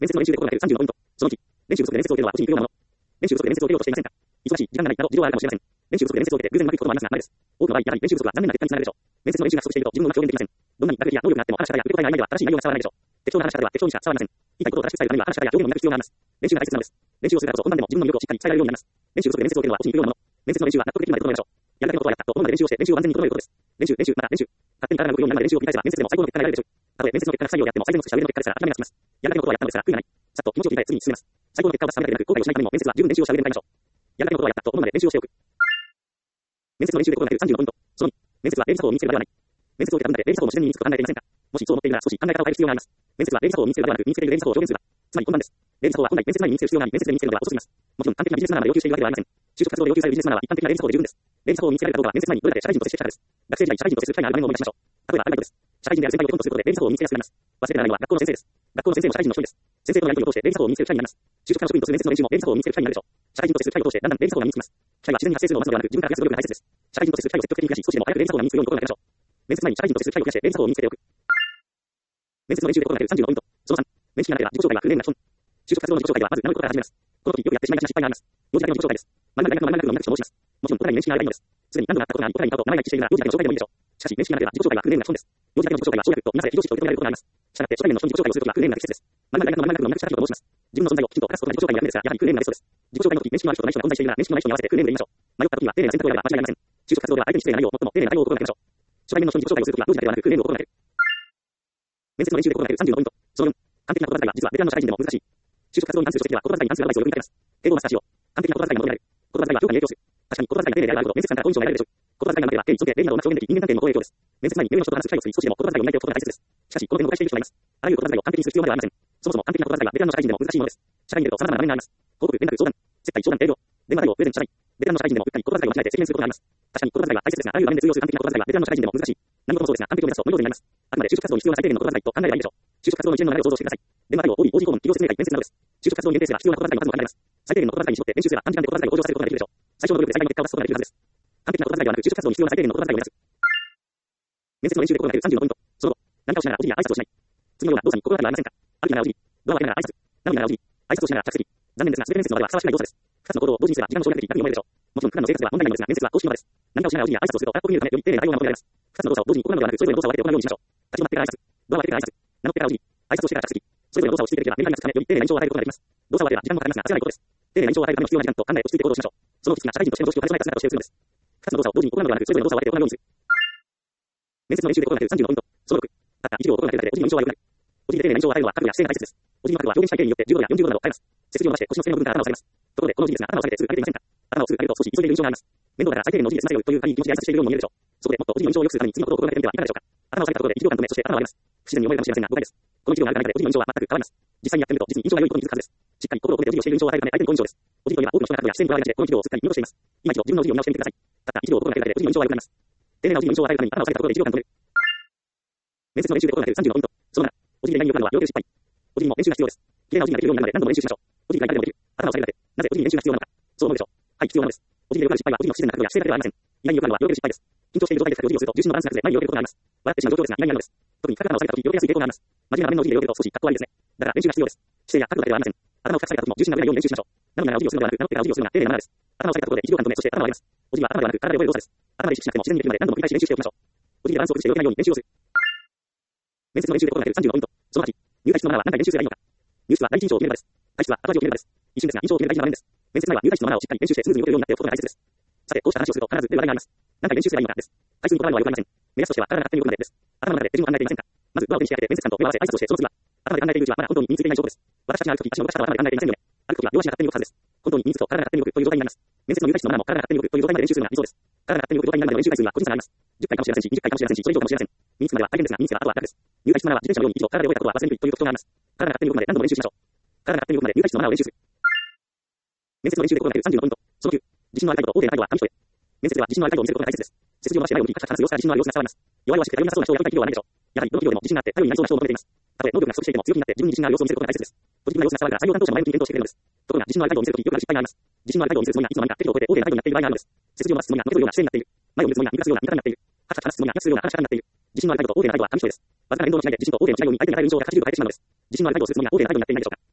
面接の練習で心がける35ポイント。その1、練習不足で面接を受けるのは個人に不要なもの。練習不足で面接を受けようとしていませんか？忙しい、時間がないなど事情はあるかもしれません。練習不足で面接を受けて偶然うまくいくこともありますが、ないです。多くの場合、やはり練習不足は残念な結果につながるでしょう。面接の練習が不足していると自分のうまく表現できません。どんなに学歴や能力があっても話し方や受け答えが曖昧では正しい内容が伝わらないでしょう。適当な話し方では適当にしか伝わりません。言いたいことを正しく伝えるためには話し方や表現の磨く必要があります。練習が大切なのです。練習をするからこそ本番でも自分の魅力をしっかり伝えられるようになります。練習不足で面接を受けるのは個人に不要なもの。面接の練習は納得できるまで整えましょう。やるだけのことはやったと思うまで練習をして練習を安全に整えることです。練習、また練習。勝手に体が動くようになるまで練習を繰り返せば面接でも最高の結果が得られるでしょう。たとえ面接の結果が不採用であっても最善の尽くしは上の結果ですから諦めなくてます。やるだけのことはやったのですから悔いがない。さっと気持ちを切り替え次に進めます。最高の結果を出すためだけでなく後悔をしないためにも面接は十分練習をした上で向かいましょう。やるだけのことはやったと思うまで練習をしておく。面接の練習で心がける35ポイント。その2、面接は礼儀作法を身につけるのではない。面接を受けた分だけ礼儀作法も自然に身につくと考えていませんか？もしそう思っているなら少し考え方を変える必要があります。面接は礼儀作法を身につけるのではなく身につけている礼儀作法を表現する場。つまり本番です。礼儀作法は本来面接前に身につける必要があり面接で身につけるのでは遅すぎます。もちろん完璧なビジネスマナーが要求しているわけではありません。就職活動で要求されるビジネスマナーは一般的な礼儀作法で十分です。礼儀作法を身につけられるかどうかは面接前にどれだけ社会人として接したかです。学生時代社会人としてする機会がある場面を思い出しましょう。例えばアルバイトです。社会人である先輩をコントすることで礼儀作法を身につけやすくなります。忘れてならないのは学校の先生です。学校の先生も社会人の一人です。先生とのやり取りを通して礼儀作法を身につける機会になります。就職課の職員とする面接の練習も礼儀作法を身につける機会になるでしょう。社会人としてする機会を通してだんだん礼儀作法が身につきます。機会は自然に発生するのを待つのではなく自分から増やす努力が大切です。社会人としてする機会を積極的に増やし少しでも早く礼儀作法が身につくように心がけましょう。面接前に社会人としてする機会を増やして礼儀作法を身につけておく。面接の練習で心がける35ポイント。その3、面識がなければ自己紹介は不明な基本。就職活動の自己紹介ではまず名乗ることから始めます。この時よくやってしまいがちな失敗があります。用事だけの自己紹介です。〇〇大学の〇〇学部の何々と申します。もちろんお互いに面識があればいいのです。すでに何度もあったことがあり、お互いに顔と名前が一致しているなら用事だけの紹介でもいいでしょう。しかし面識がなければ自己紹介は不明な基本です。用事だけの自己紹介は省略とみなされ非常識と受け止められることがあります。したがって初対面の人に自己紹介をするときは不明な適切です。〇〇大学の〇〇学部の何々と申します。自分の存在をきちんと明かすことが自己紹介になるのですが、やはり不明なそうです。自己紹介の時、面識のある人とない人が混在しているなら、面識のない人に合わせて不明で言いましょう。迷った時には丁寧な選択をやれば間違いありません。就職活動では相手に失礼な内容を最も丁寧な対応を心がけましょう。初対面の人に自己紹介をするときは用事だけではなく不明を心がける。面接の練習で心がける35ポイント。その4、完璧な言葉遣いは実はベテランの社会人でも難しい。就職活動に関する書籍では言葉遣いに関するアドバイスをよく見かけます。英語をマスターしよう。完璧な言葉遣いが求められる。言葉遣いは評価に影響する。確かに言葉遣いが丁寧であること、面接官から好印象が得られるでしょう。言葉遣いがなければ敬意、尊敬、礼儀などをうまく表現でき、人間関係にも好影響です。面接前に目上の人と話す機会を作り、少しでも言葉遣いを磨いておくことが大切です。しかし、この点を誤解している人がいます。あらゆる言葉遣いを完璧にする必要まではありません。そもそも完璧な言葉遣いはベテランの社会人でも難しいものです。社会に出ると様々な場面があります。報告、連絡、相談、接待、商談、営業、電話対応、プレゼント、謝罪。ベテランの社会人でもうっかり言葉遣いを間違えて責任することがあります。確かに言葉遣いは大切ですが、あらゆる場面で通用する完璧な言葉遣いはベテランの社会人でも難しい。何事もそうですが、完璧を目指すと無料になります。あくまで就職活動に必要な最低限の言葉遣いと考えればいいでしょう。就職活動の一連の流れを想像してください。電話対応、OB、OG 訪問、企業説明会、面接などです。就職活動に限定すれば必要な言葉遣いの数も限られます。最低限の言葉遣いに絞って練習すれば短時間で言葉遣いを向上させることができるでしょう。最小の努力で最大の結果を出すことができるはずです。完璧な言葉遣いではなく就職活動に必要な最低限の言葉遣いを目指す。面接の練習で心がける35ポイント。その後、何かをしながらお辞儀や挨拶をしない。次のような動作に心当たりはありませんか？歩きながらお辞儀、ドアを開けながら挨拶、なのにならお辞儀、挨拶をしながら着席。残念ですが、全て面接の場ではふさわしくない動作です。二つの行動を同時にすれば時間の省略的、楽に思えるでしょう。もちろん普段の生活では問題ないのですが、面接は公式の場です。何かをしながらお辞儀や挨拶をすると、ここにいるためより丁寧な対応が求められます。二つの動作を同時に行うのではなく、それぞれの動作を分けて行うようにしましょう。立ち止まってから挨拶、ドアを開けてから挨拶、名乗ってからお辞儀、挨拶をしてから着席。それぞれの動作を落ち着いてできればメリハリがつくためより丁寧な印象を与えることができます。動作を分ければ時間もかかりますが、焦らないことです。丁寧な印象を与えるための必要な時間と考え落ち着いて行動しましょう。その時が社会人としての常識を兼ね備えた姿として映るのです。二つの動作を同時に行うのではなく、それぞれの動作を分けて行うようにする。面接の練習で心がける35ポイント。その6、たった一秒を心がけるだけでお辞儀の印象は良くなる。お辞儀で丁寧な印象を与えるのは覚悟や姿勢が大切です。お辞儀の覚悟は表現したい経緯によって15度や40度など変えます。背筋を伸ばして腰の背の部分から頭を下げます。ところで、このお辞儀ですが、頭を下げてすぐ上げていませんか？頭をすぐ上げると少し急いでいる印象があります。面倒だから最低限のお辞儀で済ませようという仮に気持ちで挨拶しているようにも見えるでしょう。そこでもっとお辞儀の印象を良くするために次のことを心がけてみてはいかがでしょうか。頭を下げたところで一秒間止め、そして頭を上げます。不自然に思えるかもしれませんが誤解です。この一秒があるかないかでお辞儀の印象は全く変わります。実際にやってみると実に印象が良いことに気づくはずです。しっかり心を込めてお辞儀をしている印象を与えるため相手に好印象です。お辞儀といえば多くの人が覚悟や姿勢にこだわりがちでこの一秒をすっかり見落としています。今一度自分のお辞儀を見直してみてください。たった一秒を心がけるだけでお辞儀の印象は良くなります。丁寧なお辞儀の印象を与えるために頭を下げたところで一秒間止める。面接の練習で心がける35ポイント。その7、お辞儀で何をかるのは要求失敗。お辞儀も練習が必要です。綺麗なお辞儀ができるようになるので何度も練習しましょう。お辞儀がいかにでもできる。頭を下げるだけ。なぜお辞儀に練習が必要なのか。そう思うでしょう。はい、必要なのです。お辞儀でよくある失敗はお辞儀の不自然な角度や姿勢だけではありません。意外によくあるのはよける失敗です。緊張している状態でお辞儀をすると重心のバランスが崩れ前によけることがあります。笑ってしまう状況ですが意外にあるのです。特に深く頭を下げた時よけやすい傾向があります。真面目な面のお辞儀でよけると少しかっこ悪いですね。だから練習が必要です。姿勢や角度だけではありません。頭を深く下げた時も重心がぶれないように練習しましょう。なのならお辞儀をするのではなく、名乗ってからお辞儀をするのが丁寧なマナーです。頭を下げたところで一秒間止め、そして頭を上げます。お辞儀は頭ではなく体で覚える動作です。頭で意識しなくても自然にできるので何度も繰り返し練習しておきましょう。お辞儀でバランスを崩して動けないように練習をする。面接の練習で心がける35ポイント。その8、入会室のマナーは何回練習すればいいのか。入室は第一印象を決める場です。退室は後味を決める場です。一瞬ですが印象を決める大事な場面です。面接前は入会室のマナーをしっかり練習してスムーズに動けるようになっておくことが大切です。さて、こうした話をすると必ず出る話題があります。何回練習すればいいのかです。回数にこだわるのはよくありません。目安としては体が勝手に動くまでです。頭の中で手順を考えていませんか。まずドアを手にして開けて面接官と目を合わせ挨拶をしてその次は頭で考えているうちはまだ本当に身についていない証拠です。私たちが歩くとき足の動かし方は頭で考えていませんよね。歩くときは両足が勝手に動くはずです。本当に身につくと体が勝手に動くという状態になります。面接の入会室のマナーも体が勝手に動くという状態まで練習するのが理想です。体が勝手に動く状態になるまでの練習回数は個人差があります。10回かもしれませんし、20回かもしれませんし、それ以上かもしれません。身につくまでは大変ですが、身につけばあとは楽です。入会室マナーは自転車のように一度体で覚えたことは忘れにくいという特徴があります。体が勝手に動くまで何度も練習しましょう。体が勝手に動くまで入会室のマナーを練習する。面接の練習で心がける35ポイント。その9、自信のある態度と大手な態度は紙一重。面接では自信のある態度を見せることが大切です。背筋を伸ばして前を向き、カチカチ話す様子から自信のある様子が伝わります。弱々しくて頼りなさそうな人をやりたい企業はないでしょう。やはりどの企業でも自信があって頼りになりそうな人を求めています。たとえ能力が不足していても強気になって自分に自信がある様子を見せることが大切です。ポジティブな様子が伝わるから採用担当者も前向きに検討してくれるのです。ところが自信のある態度を見せるときよくある失敗があります。自信のある態度を見せるつもりがいつの間にか適度を超えて大手な態度になっている場合があるのです。背筋を伸ばすつもりが伸びるような姿勢になっている。前を見るつもりが見出すような見方になっている。カチカチ話すつもりが話すような話し方になっている。自信のある態度と大手な態度は紙一重です。わずかな連動の違いで自信と大手の違いを見相手に与える印象が形作ると変えてしまうのです。自信のある態度をするつもりが大手な態度になっていないでしょうか。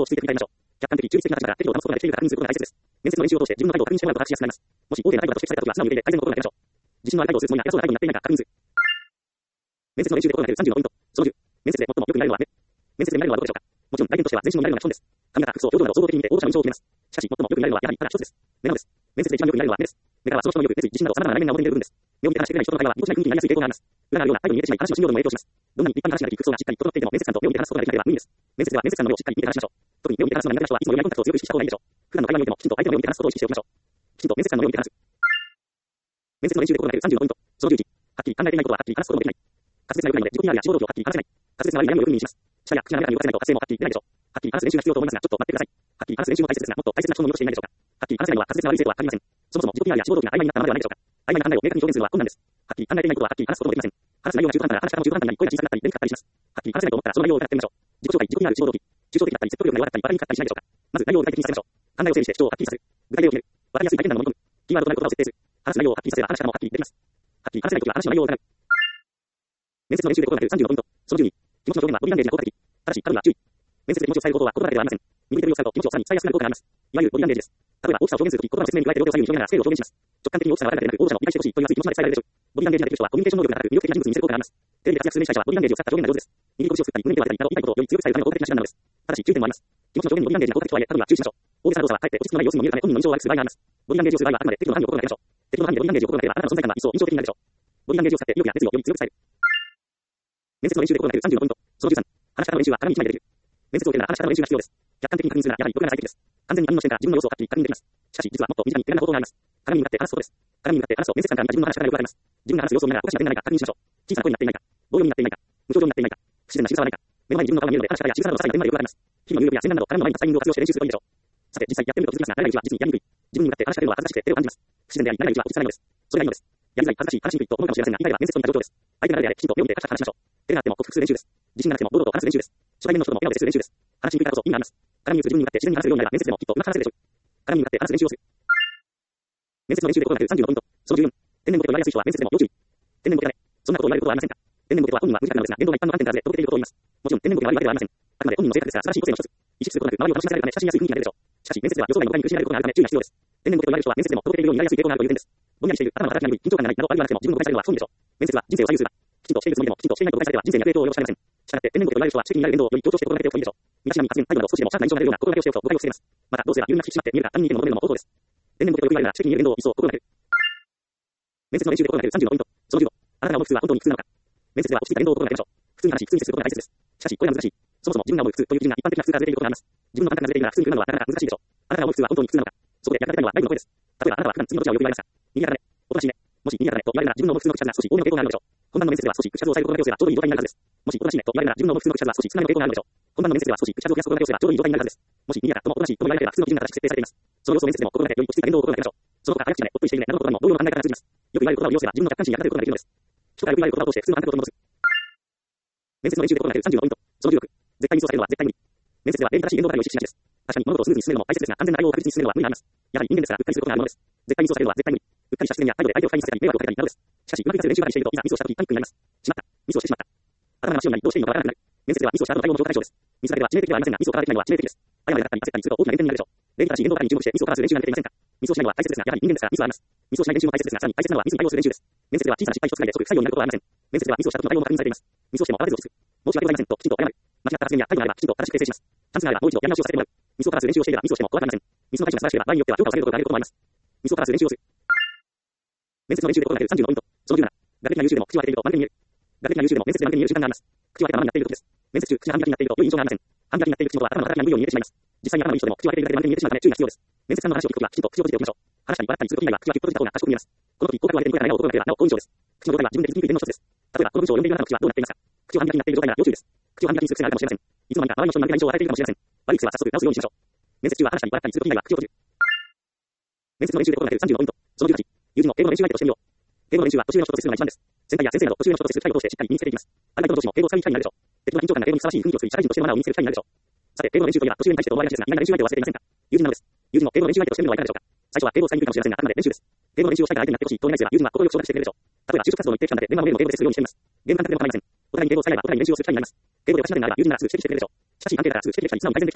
落ち着いて振り返りましょう。客観的、中立的な立場から適度を保つことができているか確認することが大切です。面接の練習を通して自分の態度を確認してもらうと話しやすくなります。もし OK な態度だと指摘されたときは素直に受け入れ、改善の心がけましょう。自信のある態度をするつもりが偉そうな態度になっていないか確認する。面接の練習で心がける30のポイント。その10。面接で最もよく見られるのは面接で見られるのはどこでしょうか。もちろん、外見としては全身を見られるのが基本です。髪型、服装、表情など総合的に見て応募者の印象を決めます。しかし、最もよく見られるのはやはりただ一つです。目なのです。面接で一番よく見られるのは目です。目からはその人の魅力、熱意、自信など様々な内面が表に出る部分です。目を見て話してくれない人との会話はぎこちない雰囲気になりやすい傾向があります。裏があるような態度に見えてしまい、話の信用度にも影響します。どんなに一般的な話ができ、服装がしっかり整っていても面接官と目を見て話すことができなければ無理です。面接では面接官の目をしっかり見て話しましょう。特に目を見て話すのが苦手な人はいつもよりアイコンタクトを強く意識した方がいいでしょう。普段の会話においてもきちんと相手の目を見て話すことを意識しておきましょう。きちんと面接官の目を見て話す。面接の練習で心がける30のポイント。その11。はっきり考えていないことははっきり話すこともできない。滑舌が良くないので自己 PR や志望動機をはっきり話せない。滑舌の悪い悩みをよく耳にします。舌や口が滑らかに動かせないと発声もはっきり出ないでしょう。はっきり話す練習が必要と思いますが、ちょっと待ってください。はっきり話す練習も大切ですが、もっと大切な人の見落としていないでしょうか。はっきり話せないのは滑舌が悪いせいとは限りません。そもそも自己 PR や志望動機が曖昧になったままではないでしょうか。曖昧な考えを明確に表現するのは困難です。はっきり考えていないことははっきり話すこともできません。話す内容が中途半端なら話し方も中途半端になり、声が小さくなったり、出にくかったりします。はっきり話せないと思ったらその内容を疑ってみましょう。自己紹介、自己 PR、志望動機、抽象的だったり、説得力が弱かったり、バカにくかったりしないでしょうか。まず内容を具体的にさせましょう。考えを整理して主張をはっきりさせる。具体例を決める。わかりやすい体験談を盛り込む。キーワードとなる言葉を設定する。話す内容をはっきりさせれば話し方もはっきりできます。はっきり話せないときは話の内容を疑う。面接の練習で心がける30のポイント。その12。気持ちの表現はボディランゲージが効果的。ただし、過度には注意。面接で気持ちを伝える方法は言葉だけではありません。右手を使うと気持ちをさらに伝えやすくなる効果があります。いわゆるボディランゲージです。例えば、大きさを表現するとき、言葉の説明に加えて両手を左右に広げながらスケールを表現します。直感的に大きさが悪いだけでなく、応募者も理解してほしいという熱い気持ちまで伝えられるでしょう。ボディランゲージができる人はコミュニケーション能力が高く、魅力的な人物に見せる効果があります。テレビで活躍する司会者はボディランゲージを使った表現が上手です。右拳を作ったり、胸手を当てたりなど、言いたいことをより強く伝えるための効果的な手段なのです。ただし、注意点もあります。気持ちの表現にボディランゲージが効果的とはいえ、過度には注意しましょう。大げさな動作はかえって落ち着くのない様子にも見えるため、本人の印象を悪くする場合があります。ボディランゲージをする場合はあくまで適度な範囲を心がけましょう。適度な範囲でボディランゲージを心がければ、あなたの存在感が一層印象的になるでしょう。ボディランゲージを使って意欲や熱意をより強く伝える。面接の練習で心がける30のポイント。その13。話し方の練習は鏡一枚でできる。面接を受けるなら話し方の練習が必要です。客観的に確認するならやはり録画が最適です。完全に他人の視点から自分の様子をはっきり確認できます。しかし、実はもっと身近に手軽な方法があります。鏡に向かって話すことです。鏡に向かって話すと面接官から見た自分の話し方がよくわかります。自分が話す様子を見ながらおかしな点がないか確認しましょう。小さな声になっていないか、棒読みになっていないか、無表情になっていないか、不自然な仕草はないか、目の前に自分の顔が見えるので話し方や仕草などの際の点までよくわかります。日々の入力や宣伝など鏡の前にタイミングを活用して練習するといいでしょう。さて、実際やってみると気づきますが、慣れないうちは実にやりにくい。自分に向かって話しかけるのは恥ずかしくて手を感じます。不自然であり、慣れないうちは落ち着かないのです。それがいいのです。やりづらい、恥ずかしい、話しにくいと思うかもしれませんが、意外では面接と似た状況です。相手が誰であれ、きちんと目を見て話しましょう。手があっても克服する練習です。自信がなくても堂々と話す練習です。初対面の人とも笑顔でする練習です。話しにくいからこそ意味があります。鏡に映る自分に向かって自然に話せるようになれば面接でもきっとうまく話せるでしょう。鏡に向かって話す練習をする。面接の練習で心がける30のポイント。その14。天然ボケと言われやすい人は面接でも要注意。天然ボケだね。そんなことを言われることはありませんか。天然ボケとは本人は無自覚なのですが、言動が一般の観点からずれとぼけていることを言います。もちろん天然ボケが悪いわけではありません。あくまで本人の性格ですが、素晴らしい個性の一つ。意識することなく周りを楽しませられるため親しみやすい雰囲気が出るでしょう。しかし面接では予想外の誤解に苦しめられることがあるため注意が必要です。天然ボケと言われる人は面接でもとぼけているようになりやすい傾向があるという点です。ぼんやりしている、頭の働きが鈍い、緊張感がないなど悪いはなくても自分を誤解されるのは不本意でしょう。面接は人生を左右するが、きちんとしているつもりでもきちんとしていないと誤解されては人生に悪い影響を及ぼしかねません。したがって天然ボケと言われる人は知的になる言動をより強調して心がけておくといいでしょう。身だしなみ、発言、態度など少しでもシャープな印象が出るような心がけをしておくと誤解を防げます。また、どうすれば自分が引き締まって見えるか他人に意見を求めるのも方法です。天然ボケとよく言われるなら知的に言える言動を一層心がける。面接の練習で心がける30のポイント。その15。あなたが思う普通は本当に普通なのか。面接では落ち着いた言動を心がけましょう。普通に話し、普通に接することが大切です。しかし、これが難しい。そもそも自分が思う普通という基準が一般的な普通からずれていることがあります。自分の感覚がずれているなら普通に来るのはなかなか難しいでしょう。あなたが思う普通は本当に普通なのか。そこで役立てたいのは内部の声です。例えばあなたは普段次のどちらをよく言われますか。右肩ね、おとなしいね。もし右肩ねと言われるなら自分の思う普通の口数が少し多めの傾向があるのでしょう。本番の面接では少し口数を抑える心がけをすればちょうどいい状態になるはずです。もしおとなしいねと言われるなら自分の思う普通の口数は少し少なめの傾向があるのでしょう。本番の面接では少し口数を増やす心がけをすればちょうどいい状態になるはずです。もし右肩ともおとなしいとも言われれば普通の基準が正しく設定されています。その様子を面接でも心がけてより落ち着いた言動を心がけましょう。その他早口だね、おっとりしているねなどの言葉にも同様の考え方が通じます。よく言われる言葉を利用すれば自分の客観視に役立てることができるのです。人からよく言われる言葉を通して普通のあなたと戻す。面接の練習で心がける30のポイント。その16。絶対にミスを避けるのは絶対無理。面接では礼儀正しい言動ばかりを意識しがちです。確かに物事をスムーズに進めるのも大切ですが、安全な対応を確実に進めるのは無理があります。やはり人間ですから、うっかりすることがあるものです。絶対にミスを避けるのは絶対無理。うっかりした視点や態度で相手を不快にさせたり、迷惑をかけたりなどです。しかし、うまくいかせる練習ばかりしていると、いざミスをしたときパニックになります。しまった。ミスをしてしまった。頭が真っ白になり、どうしていいのかわからなくなる。面接ではミスをした後の対応も超過対象です。ミスだけでは致命的ではありませんが、ミスをカバーできないのは致命的です。誤りがあったり、焦ったりすると大きな減点になるでしょう。礼儀正しい言動ばかりに注目してミスをカバーする練習ができていませんか。ミスをしないのは大切ですが、やはり人間ですからミスはあります。ミスをしない練習も大切ですが、さらに大切なのはミスに対応する練習です。面接では小さな失敗一つくらいで即不採用になることはありません。面接ではミスをした時の対応も確認されています。ミスをしても慌てず落ち着く。申し訳ございませんときちんと謝る。間違った発言や態度があればきちんと正しく訂正します。チャンスがあればもう一度やり直しをさせてもらう。ミスをカバーする練習をしていればミスをしても怖くありません。ミスの対処が素晴らしければ場合によっては評価をされることがあることもあります。ミスをカバーする練習をする。面接の練習で心がける30のポイント。その17。学歴が優秀でも口を開けていると満点に見える。学歴が優秀でも面接で満点に見える習慣があります。口を開けたままになっている時です。面接中、口が半開きになっていると良い印象がありません。半開きになっている口元は頭の働きが鈍いように見えてしまいます。実際に頭のいい人でも口を開けているだけで満点に見えてしまうため注意が必要です。面接官の話を聞くときはきちんと口を閉じておきましょう。話したり笑ったりするとき以外は口はぎゅっと閉じた方が賢く見えます。この時、口角を上げてにこやかな笑顔を心がければなお好印象です。口の状態は自分で気づきにくい点の一つです。例えば、この文章を読んでいるあなたの口はどうなっていますか。口を半開きになっている状態なら要注意です。口を半開きにする癖があるかもしれません。いつの間にか周りの人に負けない印象を与えているかもしれません。悪い癖は早速直すようにしましょう。面接中は話したり笑ったりするとき以外は口を閉じる。面接の練習で心がける30のポイント。その18。友人の英語の練習相手としてみよう。英語の練習は年上の人と接するのが一番です。先輩や先生など年上の人と接する機会を通してしっかり身につけていきます。あるいはどうしても英語を使う機会になるでしょう。適度な緊張感が英語にふさわしい雰囲気を作り、社会人としてのマナーを身につける機会になるでしょう。さて、英語の練習といえば年上に対してと思われがちですが、意外な練習相手を忘れていませんか。友人なのです。友人の英語の練習相手としてみるのはいかがでしょうか。最初は英語を使いにくいかもしれませんが、あくまで練習です。英語の練習をしたい相手になってほしいとお願いすれば、友人は心よく承諾してくれるでしょう。例えば、就職活動の一定期間だけ電話を英語で接するようにしています。ゲーム感覚でも構いません。お互いに英語を使えばお互いに練習をする機会になります。英語でおかしな点があれば友人ならすぐ指摘してくれるでしょう。しかし、関係だからすぐ指摘できたり、素直に改善できたりします。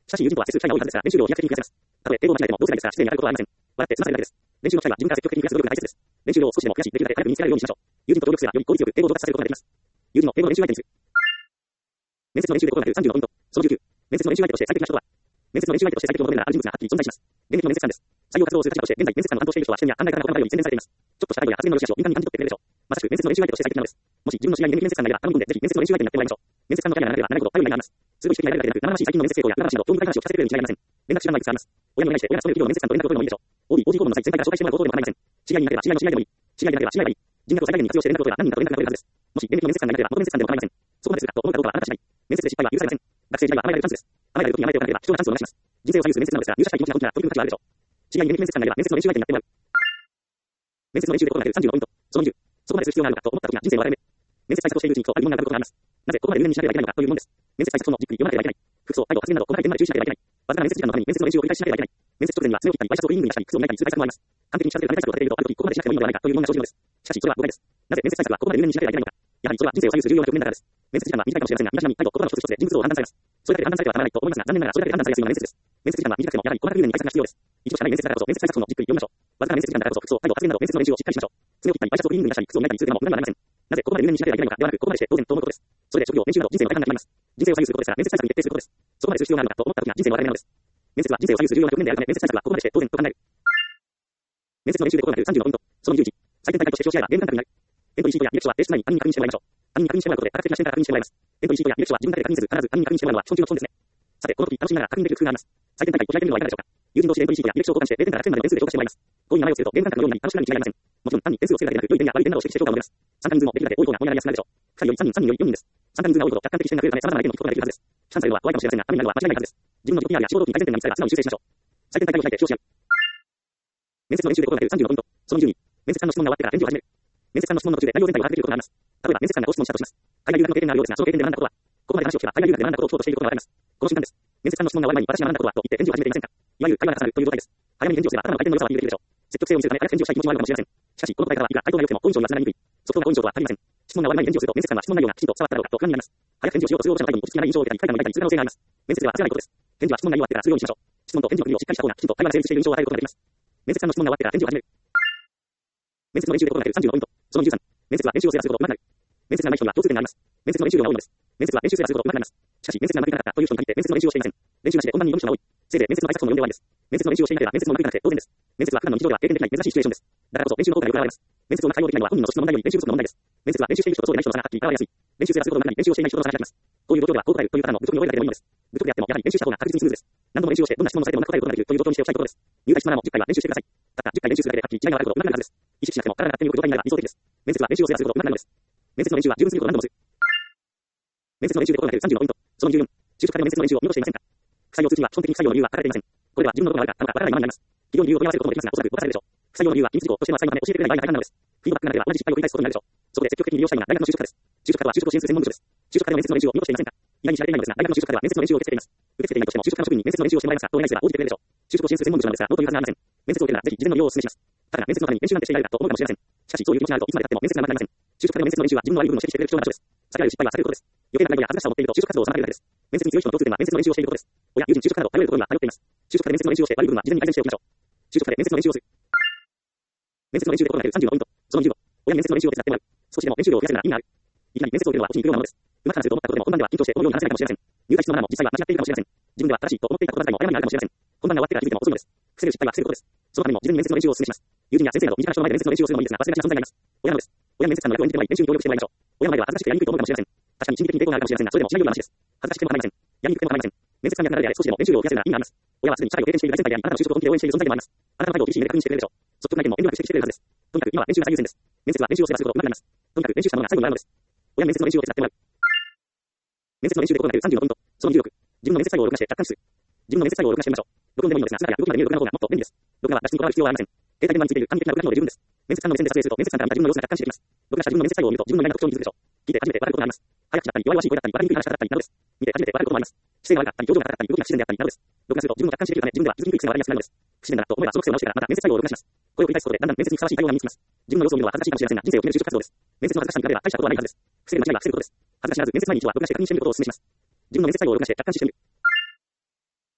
しかし友人とは接する機会が多いはずですが、練習量を飛躍的に増やせます。たとえ英語を間違えても同世代ですから自然にあることはありません。笑って済ませるだけです。練習の際は自分から積極的に増やす努力が大切です。練習量を少しでも増やし、できるだけ早く身につけられるようにしましょう。友人と協力すればより効率よく英語を上達させることができます。友人の英語の練習相手にする。面接の練習で心がける30のポイント。その19。面接の練習相手として最適な人とは。面接の練習相手として最適を求めるならある人物がはっきり存在します。現役の面接官です。採用活動をする立場として現在面接官を担当している人は視点や考え方の行うように洗練されています。ちょっとした態度や発言の良し悪しを敏感に感じ取ってくれるでしょう。まさしく面接の練習相手として最適なのです。もし自分の知り合いに現役面接官がいれば頼み込んでぜひ面接の練習相手になってもらいましょう。面接官のキャリアが長ければ長いほど頼りがいがあります。すごい指摘が得られるだけでなく、生々しい最近の面接成功や裏話など興味深い話を聞かせてくれるに違いありません。連絡手段はいくつかあります。親にお願いして親が勤める企業の面接官と連絡を取るのもいいでしょう。OB、OG 訪問の際前回から紹介してもらうことでも構いません。知り合いになければ知り合いの知り合いでもいい。知り合いでなければ知り合いがいい。人脈を最大限に活用して連絡を取れば何人かと連絡が取れるはずです。もし現役の面接官がいなければ元面接官でも構いません。そこまでするかと思うかどうかはあなた次第。面接で失敗は許されません。学生時代は甘えられるチャンスです。甘えられる時に甘えておかなければ貴重なチャンスを逃します。人生を左右する面接なのですが、入社したい気持ちが本気な取り組む価値はあるでしょう。知り合いに現役面接官がいれば面接の練習相手になってもらう。面接の練習で心がける30のポイント。その20。そこまでする必要があるのかと思った時が人生の分かれ目。面接対策をしているうちにふとある疑問が浮かぶことがあります。なぜここまで入念にしなければいけないのかというものです。面接対策のじっくり読まなければいけない。服装、態度、発言など細かい点まで注意しなければいけない。わずかな面接時間のために面接の練習を繰り返ししなければいけない。面接直前には爪を切ったり、ワイシャツをクリーニングにしたり、靴を磨いたりする対策もあります。完璧に仕立てる対策を立てているとある時ここまでしなくてもいいのではないかという疑問が生じるのです。しかしそれは誤解です。なぜ面接対策はここまで入念にしなければいけないのか。やはりそれは人生を左右する重要な局面だからです。面接時間は短いかもしれませんが、身だしなみ、態度、言葉の一つ一つで人物を判断されます。それだけで判断されてはならないと思いますが、残念ながらそれだけで判断されやすいのが面接です。面接時間が短くてもやはり細かく入念に対策が必要です。一度しかない面接だからこそ面接対策をじっくり読みましょう。わずかな面接時間だからこそ服装、態度、発言など面接の練習をしっかりしましょう。爪を切ったり、ワイシャツをクリーニングにしたり、靴を磨いたりする手間も無駄にはなりません。なぜここまで入念にしなければいけないのかではなく、ここまでして当然と思うことです。それで職業、年収など人生の大半が決まります。人生を左右することですが、面接対策に徹底することです。そこまでする必要があるのかと思った時が人生の分かれ目なのです。面接は人生を左右する重要な局面であるため、面接対策はここまでして当然と考える。面接の練習で心がける30のポイント。その21。採点大会として表紙合えばゲーム感覚になる。エントリーシートや履歴書は提出前に他人に確認してもらいましょう。他人に確認してもらうことで多角的な視点から確認してもらいます。エントリーシートや履歴書は自分だけで確認せず、必ず他人に確認してもらうのは基本中の基本ですね。さて、この時楽しみながら確認できる工夫があります。採点大会を開いてみるのはいかがでしょうか。友人同士でエントリーシートや履歴書を交換して0点から100点まで点数で評価してもらいます。こういう名前をつけるとゲーム感覚のように楽しくなるに違いありません。もちろん単に点数をつけるだけでなく、良い点や悪い点などを指摘して評価を述べます。参加人数もできるだけ多い方が褒められやすくなるでしょう。2人より3人、3人より4人です。参加人数が多いほど客観的視点が増えるため様々な意見を聞くことができるはずです。批判されるのは怖いかもしれませんが、ためになるのは間違いないはずです。自分の PR や仕事動機に改善点が見つかれば素直に修正しましょう。採点大会を開いて評し合う。面接の練習で心がける30のポイント。その12。面接官の質問が終わってから返事を始める。面接官の質問の途中で内容全体を把握できることがあります。例えば面接官がご質問したとします。海外留学の経験があるようですが、その経験で学んだことは。ここまで話を聞けば海外留学で学んだことを聞こうとしていることがあります。この瞬間です。面接官の質問が終わる前に私が学んだことはと言って返事を始めていませんか。いわゆる会話が重なるという状態です。早めに返事をすれば頭の回転の良さは見えてくるでしょう。積極性を見せるため早く返事をしたい気持ちもあるかもしれません。しかし、この答えからはいくら回答が良くても好印象にはつながりにくい。即答が好印象とは限りません。質問が終わる前に返事をすると面接官は質問内容がきちんと伝わっただろうかと不安になります。早く返事をしようとする応募者の態度に落ち着きがない印象を受けたり、海外に書いたりする可能性があります。面接では焦らないことです。返事は質問内容を終わってからするようにしましょう。質問と返事の組みをしっかりした方がきちんと会話が成立している印象を与えることができます。面接官の質問が終わってから返事を始める。面接の練習で心がける30のポイント。その13。面接は練習を制することうまくなる。面接がない人には共通点があります。面接の練習量が多いのです。面接は練習制することうまくなります。しかし面接がうまくいかなかったという人に限って面接の練習をしていません。練習なしで本番に挑む人が多い。せいぜい面接の挨拶の読んで終わりです。面接の練習をしていなければ面接もうまくいかなくて当然です。面接は普段の日常では経験できない珍しいシチュエーションです。だからこそ練習の効果がよく現れます。面接をうまく対応できないのは本人の素質の問題より練習不足の問題です。面接は練習している人とそうでない人の差がはっきり現れやすい。練習制することの中に練習をしていない人との差が開きます。こういう状況ではこう答えるという方の愚直に覚えるだけでもいいのです。愚直であってもやはり練習した方が確実にスムーズです。何度も練習をしてどんな質問のされてもうまく答えることができるという状況にしておきたいことです。入会しながらも10回は練習してください。たった10回練習するだけではっきり違いが分かるほど上手くなるはずです。意識しなくても体が勝手に動く状態になれば理想的です。面接は練習を制することうまくなるのです。面接の練習は十分すぎることを何度もする。面接の練習で心がける30のポイント。その14。就職からの面接の練習を見落としていませんか。不採用通知には基本的に不採用の理由は書かれていません。これでは自分のことがあるかどうかわからないままになります。企業に理由を問い合わせることもできますが、おそらく誤解されるでしょう。不採用の理由は秘密事項としての採用のため教えてくれない場合が大半なのです。フィードバックがなければ同じ失敗を繰り返すことになるでしょう。そこで積極的に利用したいのが大学の就職課です。就職課は就職を支援する専門部署です。就職課での面接の練習を見落としていませんか。意外に知られていないのですが、大学の就職課では面接の練習を受け付けています。受け付けていないとしても就職課の職員に面接の練習をしてもらいますが、とお願いすれば応じてくれるでしょう。就職を支援する専門部署なのですが、どうというはずがありません。面接を受けるならぜひ事前の利用をお勧めします。ただ面接のために練習なんてしていないかと思うかもしれません。しかしそういう気持ちがあるといつまで経っても面接がうまくなりません。就職課での面接の練習は自分の悪い部分を指摘してくれる貴重な場所です。避けられる失敗は避けることです。余計な態度や恥ずかしさを持っていると就職活動を妨げるだけです。面接に強い人の共通点は面接の練習をしていることです。親、友人、就職課など頼れるところには頼っています。就職課で面接の練習をして悪い部分は事前に改善しておきましょう。就職課で面接の練習をする。面接の練習で心がける30のポイント。その15。親に面接の練習を手伝ってもらう。少しでも練習量を増やせるなら意味がある。いきなり面接を受けるのは落ちにくるようなものです。うまく話せると思ったことでも本番では緊張してこのように話せないかもしれません。入会室のマナーも実際は間違っているかもしれません。自分では正しいと思っていたことだけも誤りになるかもしれません。本番が終わってから気づいても遅いのです。防ぐ失敗は防ぐことです。そのためにも事前に面接の練習をお勧めします。友人や先生など身近な人の前で面接の練習をするのもいいですが、忘れがちな存在がいます。親なのです。親に面接官の役を演じてもらい練習に協力してもらいましょう。親の前では恥ずかしくてやりにくいと思うかもしれません。確かに心理的に抵抗があるかもしれませんが、それでもしないような話です。恥ずかしくても構いません。やりにくくても構いません。面接官役ならであれ少しでも練習量を増やせるなら意味があります。親はすでに社会を経験している大先輩であり、あなたの就職を本気で応援している存在でもあります。あなたの態度を厳しい目で確認してくれるでしょう。率直な意見も遠慮なく指摘してくれるはずです。とにかく今は練習が最優先です。面接は練習をすればするほど上手くなります。とにかく練習したものが最後になるのです。親に面接の練習を手伝ってもらう。面接の練習で心がける30のポイント。その16。自分の面接対応を録画して客観視する。自分の面接対応を録画してみましょう。録音でもいいのですが、姿や動きまで見る録画の方がもっと便利です。録画は脱出にこだわる必要はありません。携帯電話についている簡易的な録画機能で十分です。面接官の目線で撮影すると面接官から見た自分の様子が客観視できます。録画した自分の面接対応を見ると自分の意外な特徴に気づくでしょう。聞いて初めて分かることがあります。早口だったり弱々しい声だったり分かりにくい話し方だったりなどです。見て初めて分かることもあります。姿勢が悪かったり表情が硬かったり動きが不自然であったりなどです。録画すると自分を客観視できるため自分では気づきにくい癖が悪いやすくなるのです。不自然だなと思えばその癖を直してからまた面接対応を録画します。これを繰り返すことでだんだん面接にふさわしい対応が身につきます。自分の様子を見るのは恥ずかしいかもしれませんが人生を決める就職活動です。面接の恥ずかしさに比べれば大したことはないはずです。不正な間違いは防ぐことです。恥ずかしがらず面接前に一度は録画して確認してみることをお勧めします。自分の面接対応を録画して客観視してみる。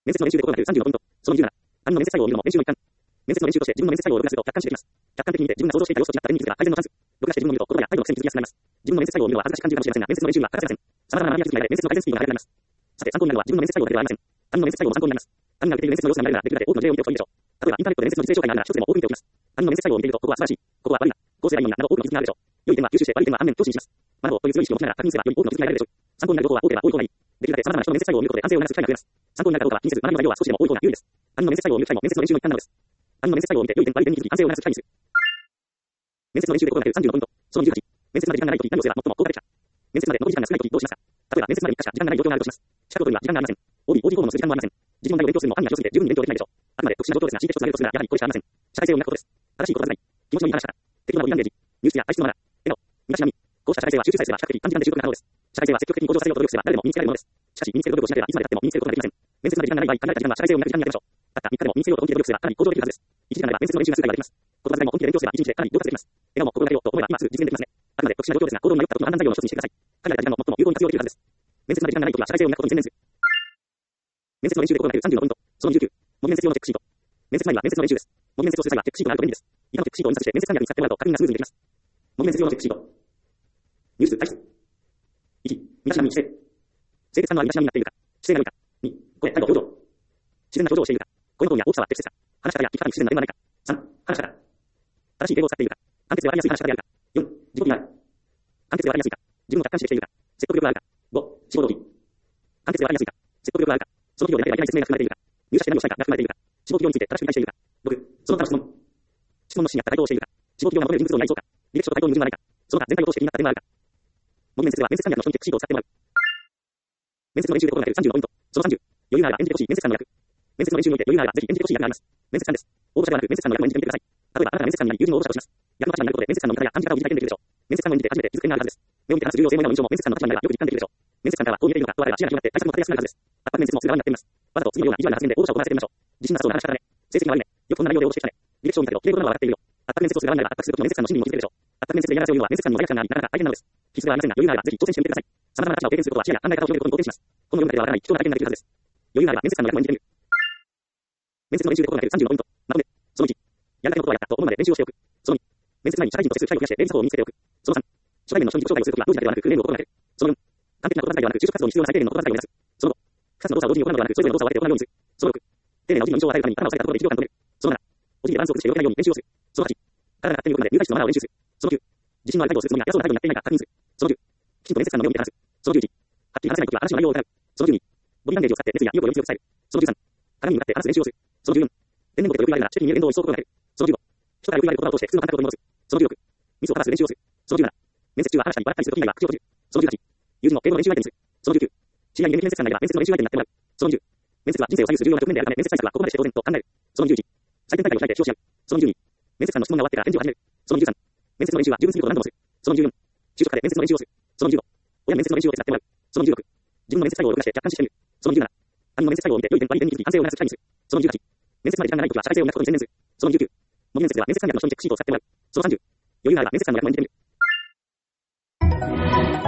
面接の練習で心がける35ポイント。その27。他人の面接対応を見るのも練習の一環。面接の練習として自分の面接対応を録画すると客観視できます。客観的に見て自分が想像していた様子と違った点に気づけば改善のチャンス。録画して自分を見ると心や態度の癖に気づきやすくなります。自分の面接対応を見るのは恥ずかしく感じるかもしれませんが、面接の練習には欠かせません。様々な学びや気づきが得られ、面接の改善スピードが速くなります。さて、参考になるのは自分の面接対応だけではありません。他人の面接対応も参考になります。他人が受けている面接の様子が見られるなら、できるだけ多くの事例を見ておくといいでしょう。例えば、インターネットで面接の実勢状態があるなら、一つでも多く見ておきます。他人の面接対応を見ていると、ここは素晴らしい。ここは悪いな。こうすればいいのにな、など多くの気づきがあるでしょう。良い点は吸収して、悪い点は反面教師にします。などという強い意識を持ちながら確認すれば、より多くの気づきが得られるでしょう。参考になる情報は多ければ多い方がいい。できるだけ様々な人の面接対応を見ることで完成を促す機会が増えます。参考になるかどうかは気にせず、学びの材料は少しでも多い方が有利です。他人の面接対応を見る機会も面接の練習の一環なのです。他人の面接対応を見て良い点、悪い点に気づき完成を促す機会にする。面接の練習で心がける30のポイント。その28。面接まで時間がないとき何をすれば最も効果的か。面接まで残り時間が少ないときどうしますか。例えば面接まで3日しか時間がない状況があるとします。資格ごとには時間がありません。OB 候補のする時間もありません。時問題を勉強するのも犯人が強すぎて十分に勉強できないでしょう。あくまで特殊な状況ですが、強いテストを投げるとするならやはりこれしかありません。社会性を磨くことです。正しいことはない。気持ちのいい話し方。適当なボディランゲージ。入室や排出のマナー。笑顔。身だしなみ。こうした社会性は集中さえすれば比較的短時間で習得が可能です。社会性は積極的に向上させようと努力すれば誰でも身につけられるものです。しかし身につける努力をしなければいつまでたっても身につけることができません。面接まで時間がない場合、限られた時間は社会性を磨く時間にあげましょう。たった3日でも身につけようと本気で努力すればかなり向上できるはずです。1時間あれば面接の練習が数回はできます。言葉遣いも本気で勉強すれば1日でかなり上達できます。笑顔も心がけようと思えば今すぐ実現できますね。あくまで特殊な状況ですが、行動に迷った時の判断材料の一つにしてください。限られた時間の最も有効に活用できるはずです。面接まで時間がないときは社会性を磨くことに専念する。面接の練習で心がける30のポイント。その29。模擬面接用のチェックシート。面接前は面接の練習です。模擬面接をする際はチェックシートがあると便利です。以下のチェックシートを印刷して面接官に使ってもらうと確認がスムーズにできます。模擬面接用のチェックシート。入室、退室。1、身だしなみ、姿勢。清潔感のある身だしなみになっているか。姿勢が良いか。2、声、態度、表情。自然な表情をしているか。声のトーンや大きさは適切か。話し方や聞き方に不自然な点はないか。3、話し方。正しい敬語を使っているか。簡潔でわかりやすい話し方であるか。4、自己 PR。簡潔でわかりやすいか。自分を客観視できているか。説得力があるか。5、仕事動機。簡潔でわかりやすいか。説得力があるか。その企業でなければいけない説明が含まれているか。入社して何をしたいかが含まれているか。志望企業について正しく理解しているか。6、その他の質問。質問の指示や回答をしているか。志望企業が求める人数を内装か。履歴書と回答に矛盾がないか。その他全体を通して気になった点はあるか。模擬面接では面接官略の人にチェックシートを使ってもらう。面接の練習で心がける30のポイント。その30。余裕があれば演じてほしい面接官の役。面接の練習において余裕があればぜひ演じてほしい役があります。面接官です。応募者ではなく面接官の役も演じてみてください。例えばあなたが面接官になり友人の応募者とします。役の立場になることで面接官の見方や感じ方を疑似体験できるでしょう。面接官を演じて初めて気づく点があるはずです。目を見て話す重要性も今の印象も面接官の立場になればよく実感できるでしょう。面接官からはこう見えているのかとあれば視野が広がって対策も立てやすくなるはずです。圧迫面接もすぐ側になっています。わざと次のような意地悪な発言で応募者を困らせてみましょう。自信なさそうな話し方ね。成績が悪いね。よくこんな内容で応募してきたね。履歴書を見たけど、綺麗事なのは笑っているよ。圧迫面接をする側になれば圧迫する時の面接官の心理も気づけるでしょう。圧迫面接で嫌がらせを言うのは面接官にも罪悪感があり、なかなか大変なのです。必須ではありませんが、余裕があればぜひ挑戦してみてください。様々な立場を経験することは視野や考え方を広げることに貢献します。この世の中ではわからない貴重な体験ができるはずです。余裕があれば面接官の役も演じてみる。面接の練習で心がける30のポイント。まとめ。その1。やりたいことはやったと思うまで練習をしておく。その2。面接前に社会人と接する機会を増やして練習策を身につけておく。その3。初対面の人に自己紹介をするときは同時だけではなくクレームを心がける。その4。完璧な言葉遣いではなく就職活動に必要な最低限の言葉遣いを目指す。その5。2つの動作を同時に行うのではなくそれぞれの動作を分けて行うようにする。その6。丁寧なお辞儀の印象を与えるために頭を下げたところで一秒間止める。その7。お辞儀でバランスを崩して動けないように練習をする。その8。体が勝手に動くまで入会室のマナーを練習する。その9。自信のある態度をするつもりが偉そうな態度になっていないか確認する。その10。きちんと面接官の目を見て話す。その11。はっきり話せないときは話の内容を伺う。その12。ボディランゲージを使って熱意や意欲をより強く伝える。その13。鏡に向かって話す練習をする。その14。天然ボケとよく言われるなら知的に言える言動を一層心がける。その15。人からよく言われる言葉を通して普通の感覚を取り戻す。その16。ミスを正す練習をする。その17。面接中は話したり笑ったりするとき以外は口を閉じる。その18。友人の英語の練習相手にする。その19。知り合いに面接官がいれば面接の練習相手になってもらう。その20。面接は人生を左右する重要な局面であるため面接対策はここまでして当然と考える。その21。採点大会を開いて表紙し合う。その22。面接官の質問が終わってから返事を始める。その23。面接の練習は十分すぎることを何度もする。その24。就職課で面接の練習をする。その25。親の面接の練習を手伝ってもらう。その16。自分の面接対応を録画して客観視してみる。その17。他人の面接対応を見て良い点悪い点に気づき反省を促す機会にする。その18。面接まで時間がないときは社会性を磨くことに専念する。その19。模擬面接では面接官略の人にチェックシートを使ってもらう。その30。余裕があれば面接官の役も演じてみる。